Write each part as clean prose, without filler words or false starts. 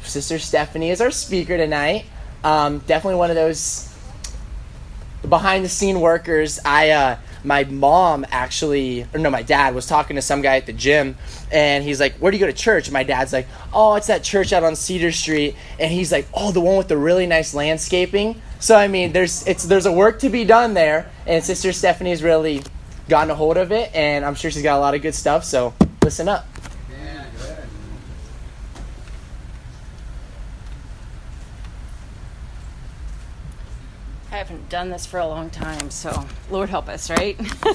Sister Stephanie is our speaker tonight. Definitely one of those behind-the-scene workers. My dad was talking to some guy at the gym, and he's like, "Where do you go to church?" And my dad's like, "Oh, it's that church out on Cedar Street." And he's like, "Oh, the one with the really nice landscaping." So I mean, there's a work to be done there, and Sister Stephanie's really gotten a hold of it, and I'm sure she's got a lot of good stuff. So listen up. Yeah, good. I haven't done this for a long time, so Lord help us, right?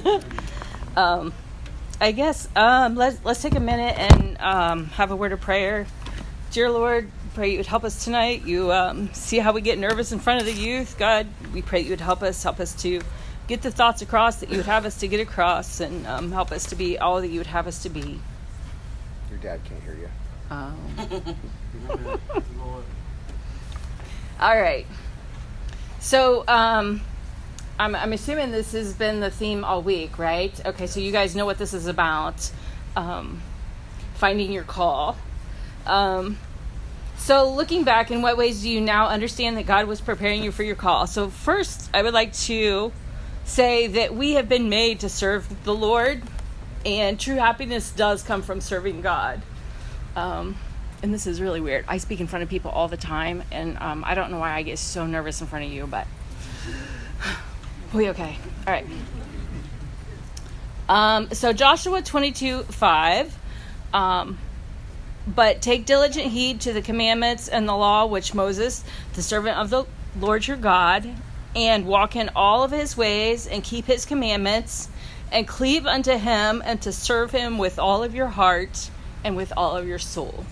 I guess let's take a minute and have a word of prayer. Dear Lord, pray you would help us tonight. You see how we get nervous in front of the youth. God, we pray you would help us to get the thoughts across that you would have us to get across, and help us to be all that you would have us to be. Your dad can't hear you. All right. So I'm assuming this has been the theme all week, right? Okay, so you guys know what this is about. Finding your call. So looking back, in what ways do you now understand that God was preparing you for your call? So first, I would like to say that we have been made to serve the Lord, and true happiness does come from serving God. And this is really weird. I speak in front of people all the time, and I don't know why I get so nervous in front of you, but we okay. All right. So Joshua 22:5. But take diligent heed to the commandments and the law which Moses, the servant of the Lord your God, and walk in all of his ways and keep his commandments and cleave unto him and to serve him with all of your heart and with all of your soul.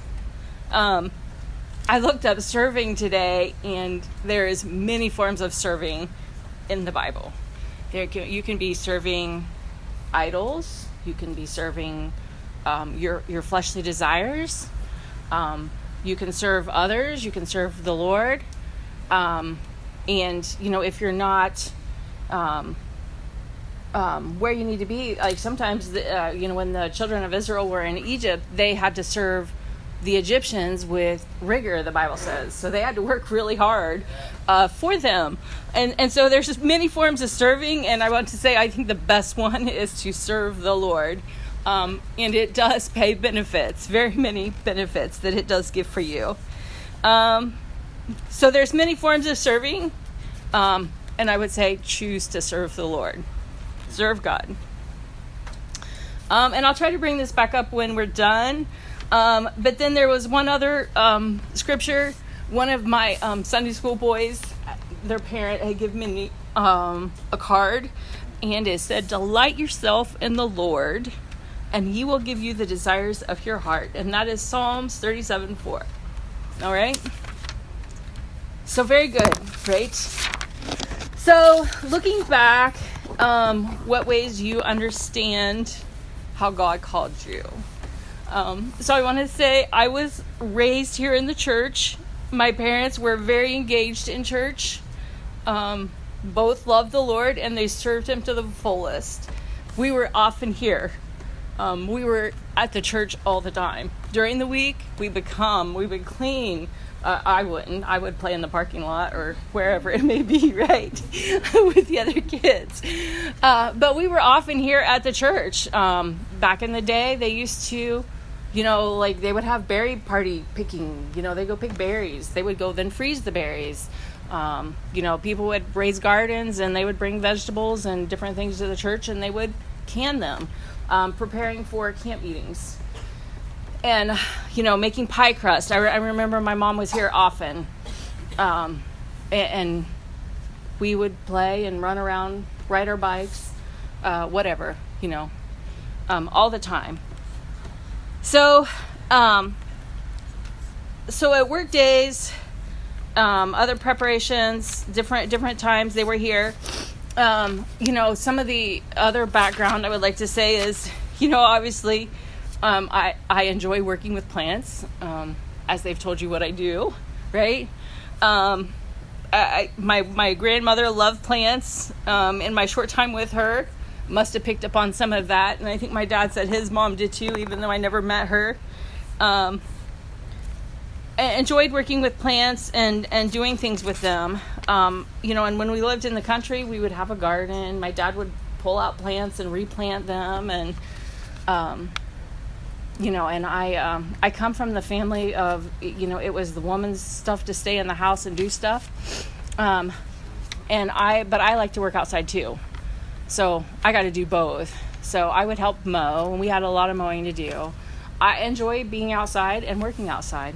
I looked up serving today, and there is many forms of serving in the Bible. You can be serving idols. You can be serving your fleshly desires. You can serve others. You can serve the Lord. And, if you're not where you need to be, like sometimes, when the children of Israel were in Egypt, they had to serve the Egyptians with rigor, the Bible says. So they had to work really hard for them. And so there's just many forms of serving, and I want to say I think the best one is to serve the Lord. And it does pay benefits, very many benefits that it does give for you. So there's many forms of serving, and I would say choose to serve the Lord. Serve God. And I'll try to bring this back up when we're done. But then there was one other scripture. One of my Sunday school boys, their parent had given me a card, and it said, "Delight yourself in the Lord, and he will give you the desires of your heart." And that is Psalms 37:4. All right? So very good, right? So looking back, what ways you understand how God called you? So I want to say I was raised here in the church. My parents were very engaged in church. Both loved the Lord, and they served him to the fullest. We were often here. We were at the church all the time. During the week, we would clean. I wouldn't. I would play in the parking lot or wherever it may be, right? With the other kids. But we were often here at the church. Back in the day, they used to, they would have berry party picking. They go pick berries. They would go then freeze the berries. People would raise gardens, and they would bring vegetables and different things to the church, and they would can them, preparing for camp meetings. And, making pie crust. I remember my mom was here often. And we would play and run around, ride our bikes, whatever, all the time. So at work days, other preparations, different times they were here. Some of the other background I would like to say is, obviously, I enjoy working with plants, as they've told you what I do, right? My grandmother loved plants. In my short time with her, must have picked up on some of that, and I think my dad said his mom did too, even though I never met her. And enjoyed working with plants and doing things with them. And when we lived in the country, we would have a garden. My dad would pull out plants and replant them. And, and I come from the family of, it was the woman's stuff to stay in the house and do stuff. But I like to work outside too. So I got to do both. So I would help mow, and we had a lot of mowing to do. I enjoy being outside and working outside.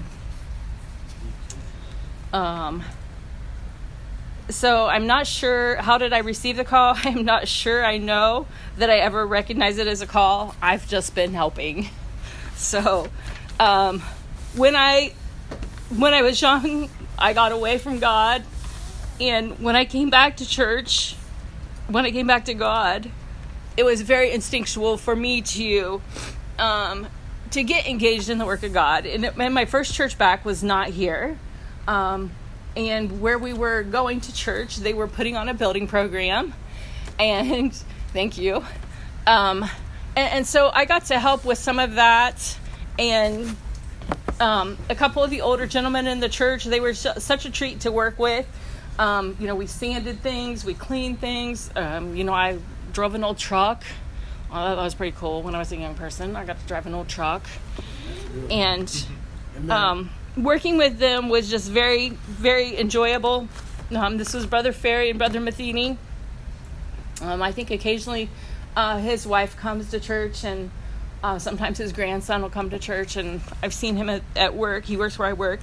So I'm not sure, how did I receive the call? I'm not sure I know that I ever recognized it as a call. I've just been helping. So when I was young, I got away from God. And when I came back to church, when I came back to God, it was very instinctual for me to get engaged in the work of God. And my first church back was not here. And where we were going to church, they were putting on a building program. And thank you. And so I got to help with some of that. And a couple of the older gentlemen in the church, they were such a treat to work with. We sanded things, we cleaned things. I drove an old truck. That was pretty cool when I was a young person. I got to drive an old truck. And working with them was just very, very enjoyable. This was Brother Ferry and Brother Matheny. I think occasionally his wife comes to church, and sometimes his grandson will come to church, and I've seen him at work. He works where I work.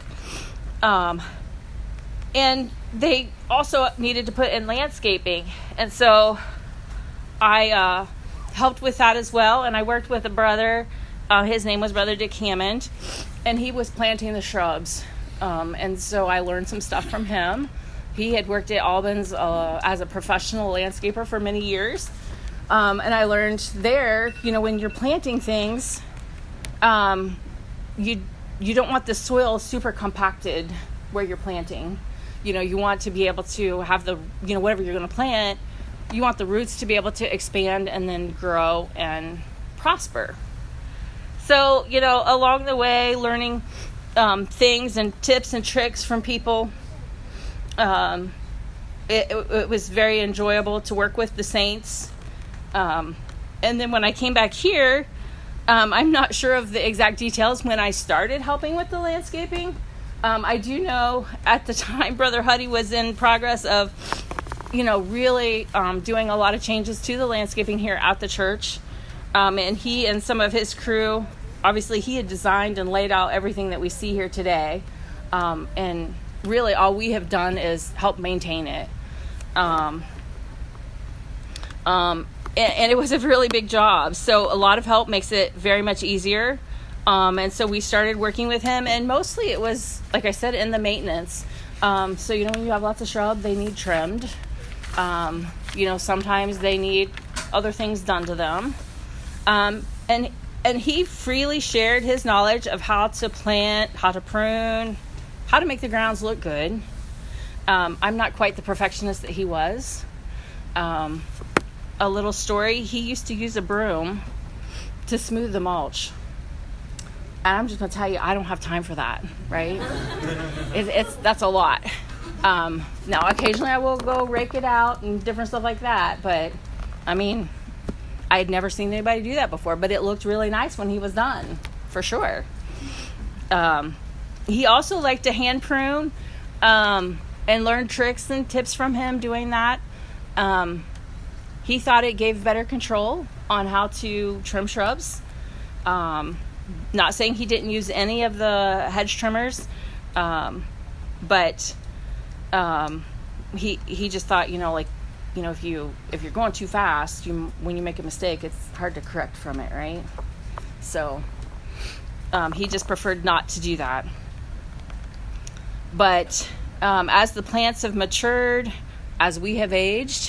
And they also needed to put in landscaping. And so I helped with that as well. And I worked with a brother. His name was Brother Dick Hammond. And he was planting the shrubs. And so I learned some stuff from him. He had worked at Albans as a professional landscaper for many years. And I learned there, when you're planting things, you don't want the soil super compacted where you're planting. You want to be able to have the, whatever you're going to plant, you want the roots to be able to expand and then grow and prosper. So, along the way, learning things and tips and tricks from people, it was very enjoyable to work with the saints. And then when I came back here, I'm not sure of the exact details when I started helping with the landscaping. I do know at the time Brother Huddy was in progress of, really doing a lot of changes to the landscaping here at the church. And he and some of his crew, obviously he had designed and laid out everything that we see here today. And really all we have done is help maintain it. And it was a really big job. So a lot of help makes it very much easier. And so we started working with him, and mostly it was, like I said, in the maintenance. So, when you have lots of shrub, they need trimmed. Sometimes they need other things done to them. And he freely shared his knowledge of how to plant, how to prune, how to make the grounds look good. I'm not quite the perfectionist that he was. A little story, he used to use a broom to smooth the mulch. And I'm just going to tell you, I don't have time for that, right? That's a lot. Now, occasionally I will go rake it out and different stuff like that. But, I had never seen anybody do that before. But it looked really nice when he was done, for sure. He also liked to hand prune and learn tricks and tips from him doing that. He thought it gave better control on how to trim shrubs. Not saying he didn't use any of the hedge trimmers, but he just thought, if you're going too fast, when you make a mistake, it's hard to correct from it, right? So he just preferred not to do that. But as the plants have matured, as we have aged,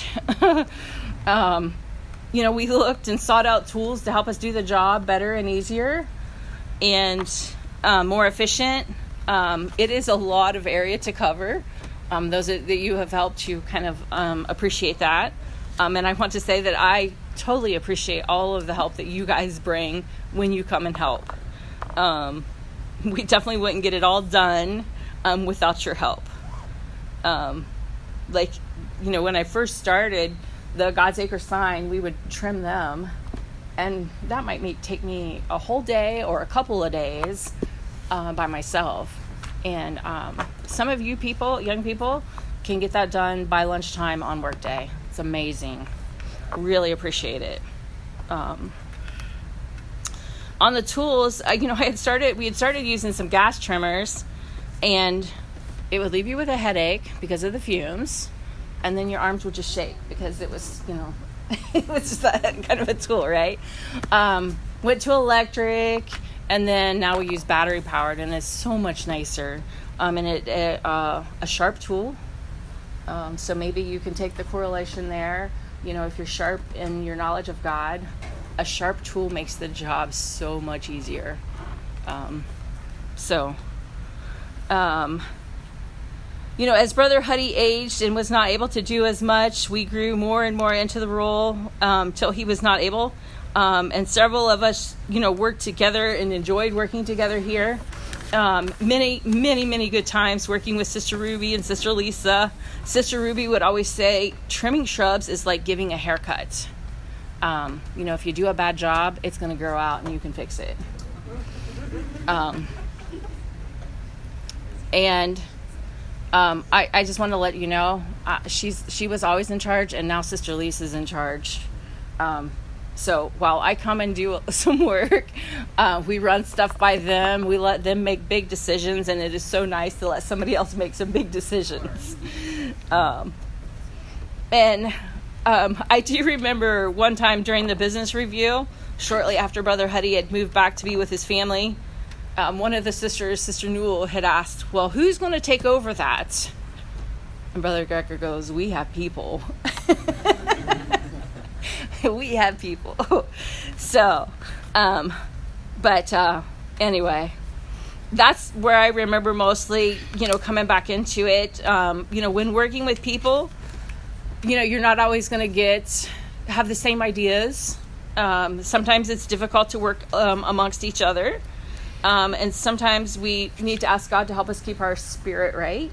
we looked and sought out tools to help us do the job better and easier and more efficient. It is a lot of area to cover. Those that you have helped to kind of appreciate that. And I want to say that I totally appreciate all of the help that you guys bring when you come and help. we definitely wouldn't get it all done without your help. Like, when I first started the God's Acre sign, we would trim them, and that might take me a whole day or a couple of days by myself. And some of you people, young people, can get that done by lunchtime on work day. It's amazing. Really appreciate it. On the tools, we had started using some gas trimmers, and it would leave you with a headache because of the fumes, and then your arms would just shake because it was, it was just that kind of a tool, right? Went to electric, and then now we use battery powered, and it's so much nicer. And a sharp tool. So maybe you can take the correlation there. If you're sharp in your knowledge of God, a sharp tool makes the job so much easier. As Brother Huddy aged and was not able to do as much, we grew more and more into the role till he was not able. And several of us, worked together and enjoyed working together here. Many, many, many good times working with Sister Ruby and Sister Lisa. Sister Ruby would always say, trimming shrubs is like giving a haircut. If you do a bad job, it's going to grow out and you can fix it. I just want to let you know, she was always in charge, and now Sister Lisa's in charge. So while I come and do some work, we run stuff by them. We let them make big decisions, and it is so nice to let somebody else make some big decisions. I do remember one time during the business review, shortly after Brother Huddy had moved back to be with his family, one of the sisters, Sister Newell, had asked, well, who's going to take over that? And Brother Grecker goes, we have people. We have people. So, anyway, that's where I remember mostly, coming back into it. When working with people, you're not always going to have the same ideas. Sometimes it's difficult to work amongst each other. And sometimes we need to ask God to help us keep our spirit right.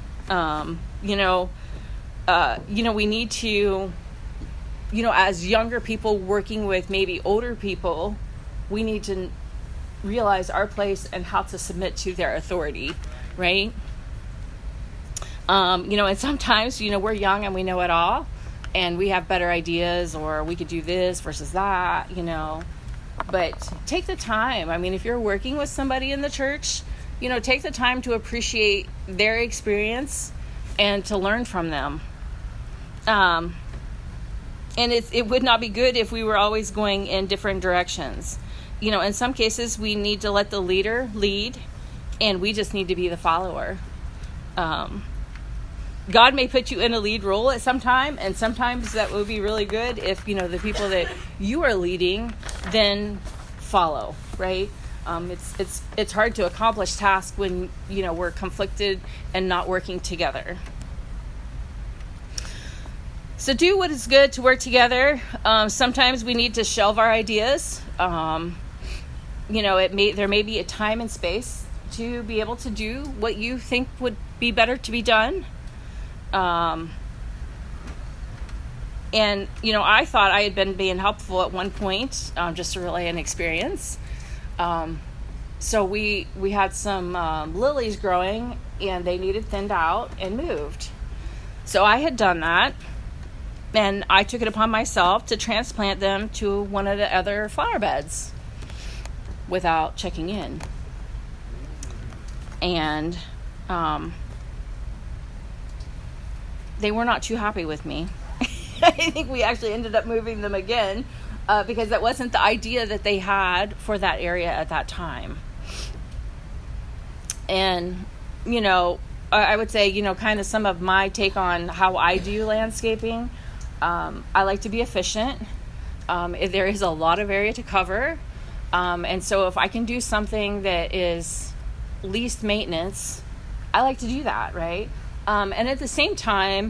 We need to, as younger people working with maybe older people, we need to realize our place and how to submit to their authority, right? And sometimes, we're young and we know it all, and we have better ideas, or we could do this versus that, But take the time. I mean, if you're working with somebody in the church, take the time to appreciate their experience and to learn from them. And it would not be good if we were always going in different directions. In some cases, we need to let the leader lead, and we just need to be the follower. God may put you in a lead role at some time, and sometimes that would be really good if, the people that you are leading then follow, right? It's hard to accomplish tasks when, we're conflicted and not working together. So do what is good to work together. Sometimes we need to shelve our ideas. There may be a time and space to be able to do what you think would be better to be done. I thought I had been being helpful at one point, just to relay an experience. So we had some lilies growing, and they needed thinned out and moved. So I had done that, and I took it upon myself to transplant them to one of the other flower beds without checking in. And they were not too happy with me. I think we actually ended up moving them again because that wasn't the idea that they had for that area at that time. And, I would say, kind of some of my take on how I do landscaping. I like to be efficient. There is a lot of area to cover. And so if I can do something that is least maintenance, I like to do that, right? And at the same time,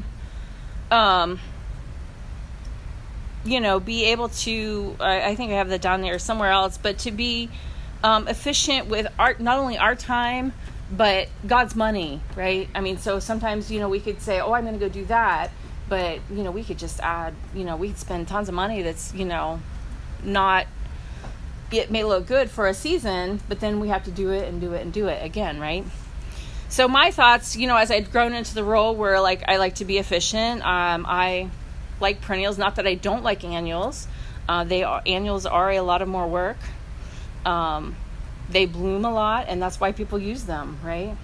be able to, I think I have that down there somewhere else, but to be efficient with not only our time, but God's money, right? I mean, so sometimes, we could say, oh, I'm going to go do that. But, we could just add, we could spend tons of money that's, not, it may look good for a season, but then we have to do it and do it and do it again, right? So my thoughts, as I'd grown into the role where, I like to be efficient. I like perennials, not that I don't like annuals. Annuals are a lot of more work. They bloom a lot, and that's why people use them, right?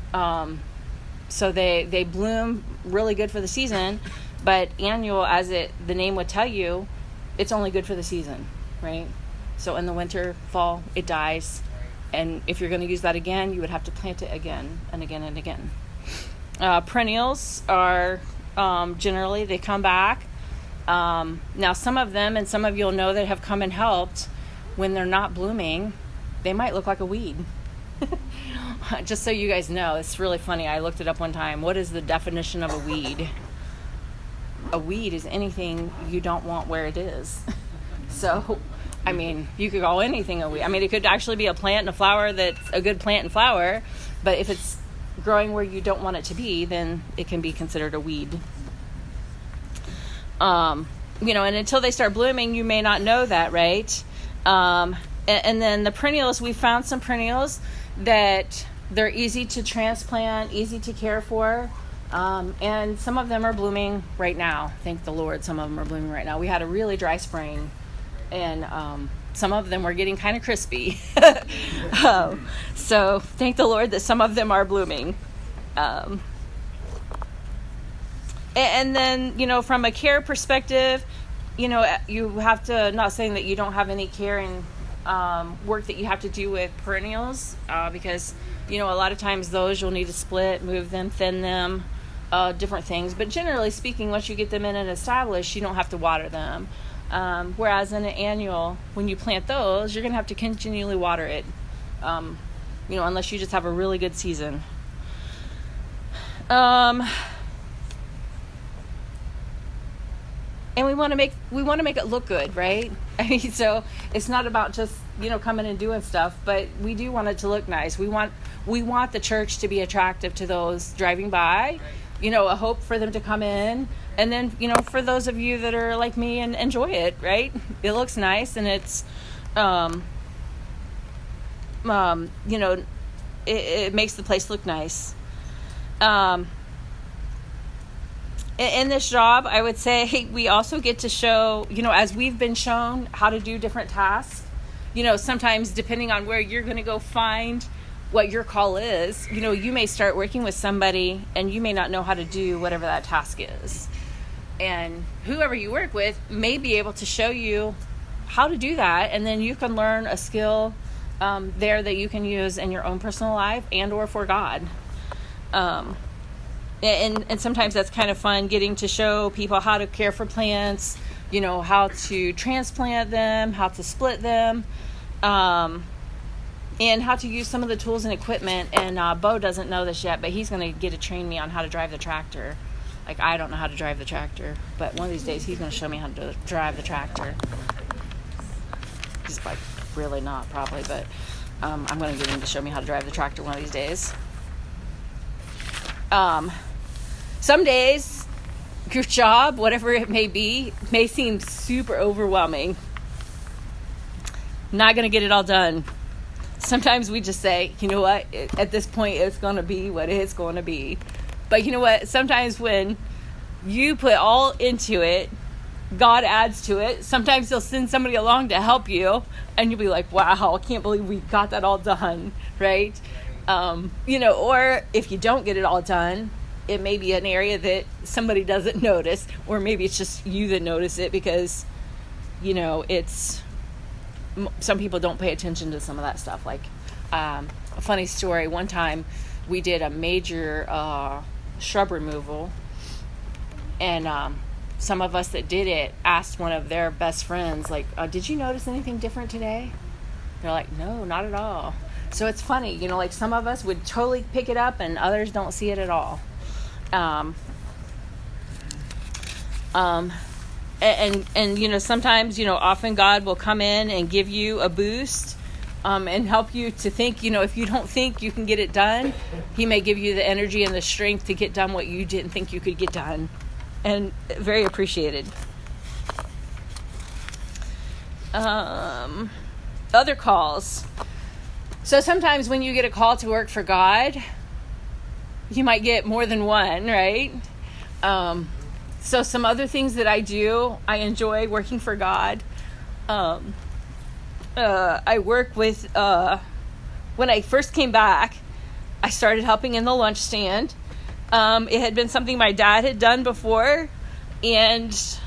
So they bloom really good for the season, but annual, as the name would tell you, it's only good for the season, right? So in the winter, fall, it dies, and if you're going to use that again, you would have to plant it again and again and again. Perennials are generally, they come back. Now some of them, and some of you'll know that have come and helped, when they're not blooming, they might look like a weed. Just so you guys know, it's really funny. I looked it up one time. What is the definition of a weed? A weed is anything you don't want where it is. So, I mean, you could call anything a weed. I mean, it could actually be a plant and a flower that's a good plant and flower, but if it's growing where you don't want it to be, then it can be considered a weed. And until they start blooming, you may not know that, right? And then the perennials, we found some perennials that they're easy to transplant, easy to care for. And some of them are blooming right now. Thank the Lord, some of them are blooming right now. We had a really dry spring, and some of them were getting kind of crispy. So thank the Lord that some of them are blooming. And then, from a care perspective, you have to, not saying that you don't have any care and work that you have to do with perennials, because, a lot of times those you'll need to split, move them, thin them, different things. But generally speaking, once you get them in and established, you don't have to water them. Whereas in an annual, when you plant those, you're going to have to continually water it, unless you just have a really good season. And we want to make it look good, right? I mean, so it's not about just, coming and doing stuff, but we do want it to look nice. We want the church to be attractive to those driving by, a hope for them to come in. And then, for those of you that are like me and enjoy it, right? It looks nice, and it's, it makes the place look nice. In this job, I would say we also get to show, as we've been shown how to do different tasks. Sometimes depending on where you're going to go find what your call is, you may start working with somebody and you may not know how to do whatever that task is. And whoever you work with may be able to show you how to do that, and then you can learn a skill there that you can use in your own personal life and or for God. And sometimes that's kind of fun, getting to show people how to care for plants, how to transplant them, how to split them, and how to use some of the tools and equipment. And Bo doesn't know this yet, but he's going to get to train me on how to drive the tractor. Like, I don't know how to drive the tractor, but one of these days he's going to show me how to drive the tractor. He's like, really not, probably, but I'm going to get him to show me how to drive the tractor one of these days. Some days, your job, whatever it may be, may seem super overwhelming. Not going to get it all done. Sometimes we just say, you know what, at this point it's going to be what it's going to be. But you know what, sometimes when you put all into it, God adds to it. Sometimes he'll send somebody along to help you, and you'll be like, wow, I can't believe we got that all done, right? Or if you don't get it all done, it may be an area that somebody doesn't notice, or maybe it's just you that notice it because, it's, some people don't pay attention to some of that stuff. Like, a funny story, one time we did a major shrub removal, and some of us that did it asked one of their best friends, like, did you notice anything different today? They're like, no, not at all. So it's funny, like some of us would totally pick it up and others don't see it at all. And sometimes, often God will come in and give you a boost, and help you to think, if you don't think you can get it done, he may give you the energy and the strength to get done what you didn't think you could get done. And very appreciated. Other calls. So sometimes when you get a call to work for God, you might get more than one, right? So some other things that I do, I enjoy working for God. I work with, when I first came back, I started helping in the lunch stand. It had been something my dad had done before, and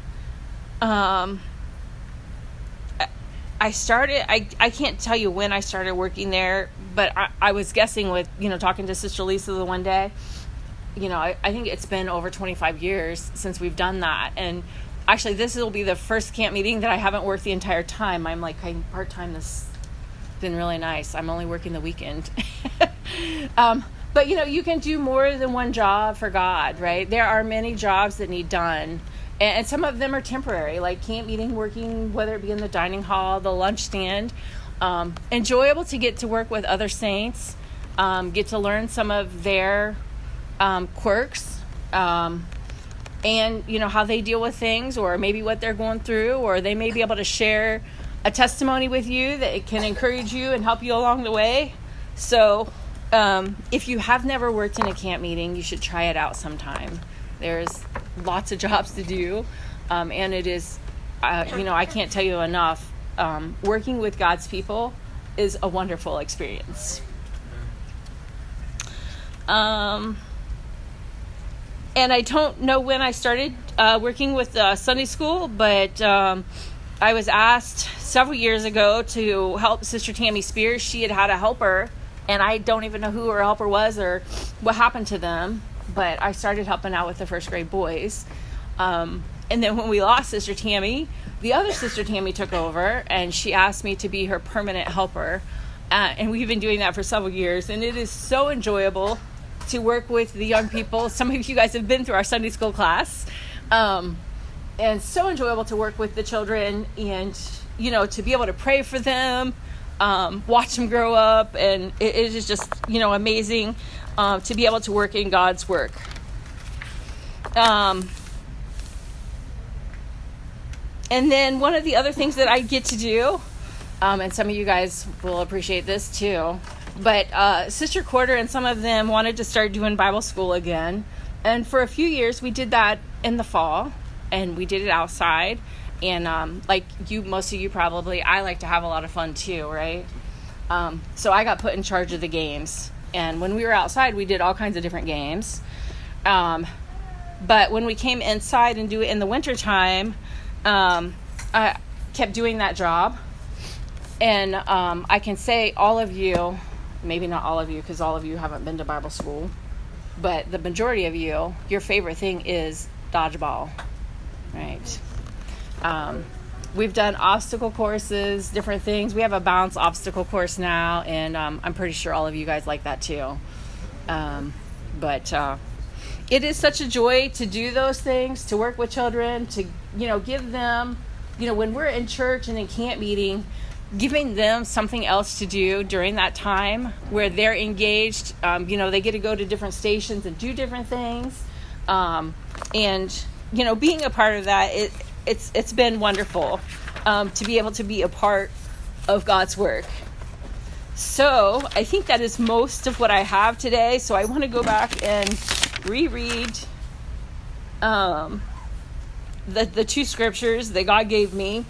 I started, I can't tell you when I started working there, but I was guessing with, talking to Sister Lisa the one day, I think it's been over 25 years since we've done that. And actually, this will be the first camp meeting that I haven't worked the entire time. I'm part-time. This has been really nice. I'm only working the weekend. But, you can do more than one job for God, right? There are many jobs that need done. And some of them are temporary, like camp meeting, working, whether it be in the dining hall, the lunch stand. Enjoyable to get to work with other saints, get to learn some of their quirks, and, how they deal with things, or maybe what they're going through, or they may be able to share a testimony with you that it can encourage you and help you along the way. So if you have never worked in a camp meeting, you should try it out sometime. There's lots of jobs to do, and it is, I can't tell you enough, working with God's people is a wonderful experience. And I don't know when I started working with Sunday school, but I was asked several years ago to help Sister Tammy Spears. She had a helper, and I don't even know who her helper was or what happened to them. But I started helping out with the first grade boys. And then when we lost Sister Tammy, the other Sister Tammy took over, and she asked me to be her permanent helper. And we've been doing that for several years. And it is so enjoyable to work with the young people. Some of you guys have been through our Sunday school class. And so enjoyable to work with the children and, to be able to pray for them, watch them grow up. And it is just, amazing. To be able to work in God's work. And then one of the other things that I get to do, and some of you guys will appreciate this too, but Sister Quarter and some of them wanted to start doing Bible school again. And for a few years, we did that in the fall, and we did it outside. And most of you probably, I like to have a lot of fun too, right? So I got put in charge of the games. And when we were outside, we did all kinds of different games. But when we came inside and do it in the wintertime, I kept doing that job. And I can say all of you, maybe not all of you, because all of you haven't been to Bible school, but the majority of you, your favorite thing is dodgeball, right? We've done obstacle courses, different things. We have a balance obstacle course now, and I'm pretty sure all of you guys like that too. But it is such a joy to do those things, to work with children, to, give them, when we're in church and in camp meeting, giving them something else to do during that time where they're engaged. They get to go to different stations and do different things. And, being a part of that, it's been wonderful to be able to be a part of God's work. So I think that is most of what I have today. So I want to go back and reread the two scriptures that God gave me,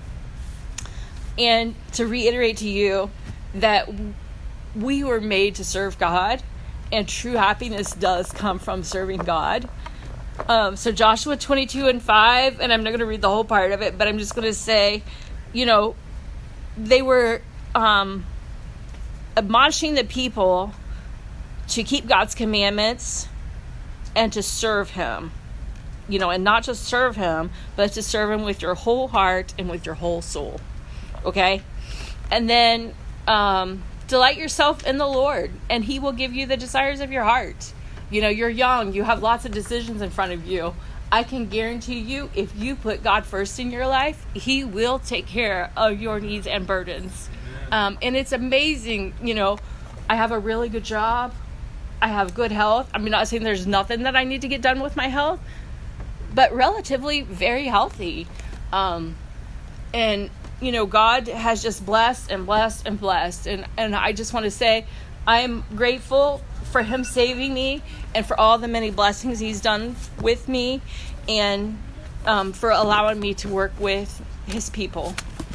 and to reiterate to you that we were made to serve God, and true happiness does come from serving God. So Joshua 22:5, and I'm not going to read the whole part of it, but I'm just going to say, they were admonishing the people to keep God's commandments and to serve him, and not just serve him, but to serve him with your whole heart and with your whole soul. Okay? And then delight yourself in the Lord, and he will give you the desires of your heart. You're young. You have lots of decisions in front of you. I can guarantee you, if you put God first in your life, he will take care of your needs and burdens. And it's amazing, I have a really good job. I have good health. I'm not saying there's nothing that I need to get done with my health, but relatively very healthy. And God has just blessed and blessed and blessed. And I just want to say I am grateful for him saving me and for all the many blessings he's done with me, and for allowing me to work with his people.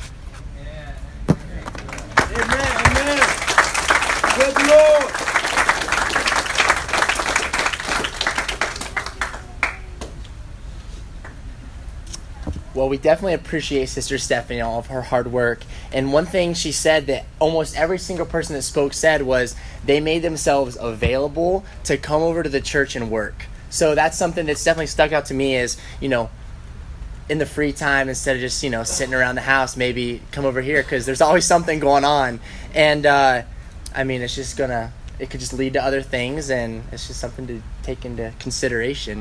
Amen. Good Lord. Well, we definitely appreciate Sister Stephanie, all of her hard work. And one thing she said that almost every single person that spoke said was they made themselves available to come over to the church and work. So that's something that's definitely stuck out to me is, in the free time, instead of just, sitting around the house, maybe come over here because there's always something going on. And, it's just it could just lead to other things, and it's just something to take into consideration.